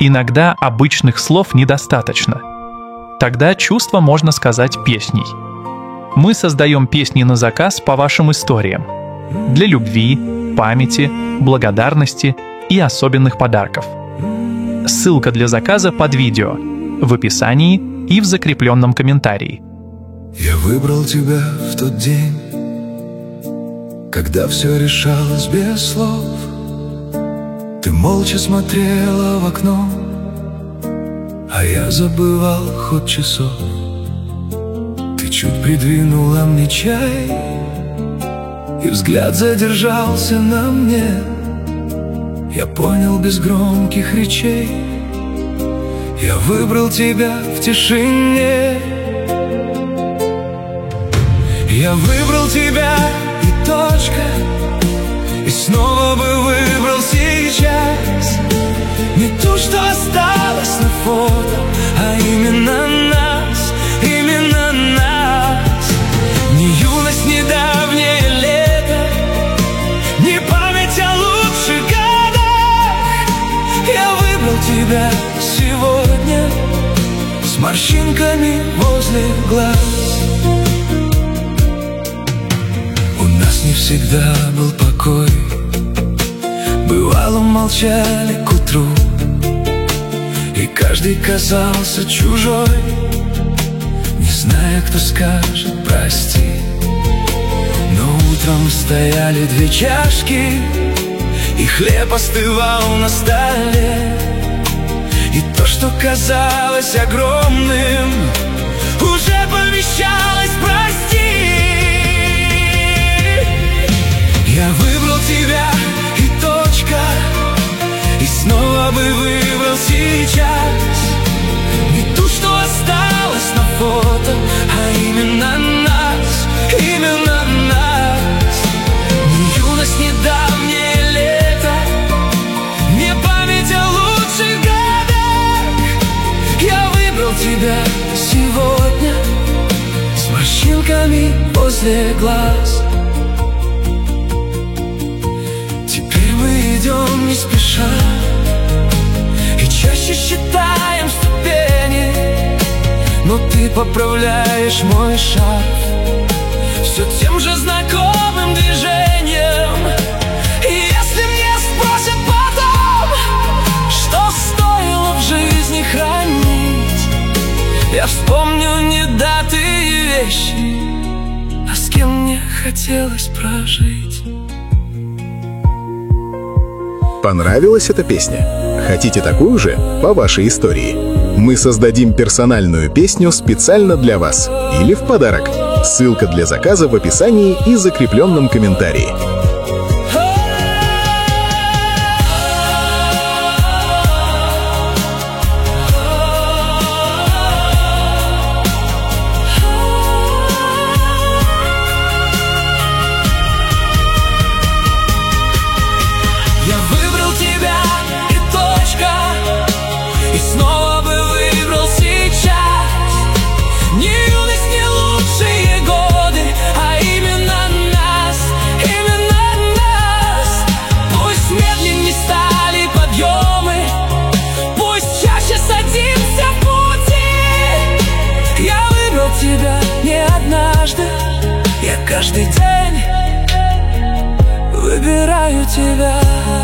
Иногда обычных слов недостаточно. Тогда чувства можно сказать песней. Мы создаем песни на заказ по вашим историям. Для любви, памяти, благодарности и особенных подарков. Ссылка для заказа под видео, в описании и в закрепленном комментарии. Я выбрал тебя в тот день, когда все решалось без слов. Ты молча смотрела в окно, а я забывал ход часов. Ты чуть придвинула мне чай, и взгляд задержался на мне. Я понял без громких речей, я выбрал тебя в тишине. Я выбрал тебя и точка, и снова бы выбрал сейчас. Не то, что осталось на фото, а именно нас, именно нас. Не юность, не давнее лето, не память о лучших годах. Я выбрал тебя сегодня с морщинками возле глаз. У нас не всегда был покой, бывало молчали к утру, и каждый казался чужой, не зная, кто скажет прости. Но утром стояли две чашки, и хлеб остывал на столе, и то, что казалось огромным, уже помещалось прости. Я выбрал тебя и точка, и снова бы выбрал сейчас. Не ту, что осталось на фото, а именно нас, именно нас. Не юность, не давнее лето, не память о лучших годах. Я выбрал тебя сегодня с морщинками возле глаз. Идем не спеша, и чаще считаем ступени, но ты поправляешь мой шаг все тем же знакомым движением. И если мне спросят потом, что стоило в жизни хранить, я вспомню не даты и вещи, а с кем мне хотелось прожить. Понравилась эта песня? Хотите такую же по вашей истории? Мы создадим персональную песню специально для вас или в подарок. Ссылка для заказа в описании и закрепленном комментарии. Тебя не однажды, я каждый день выбираю тебя.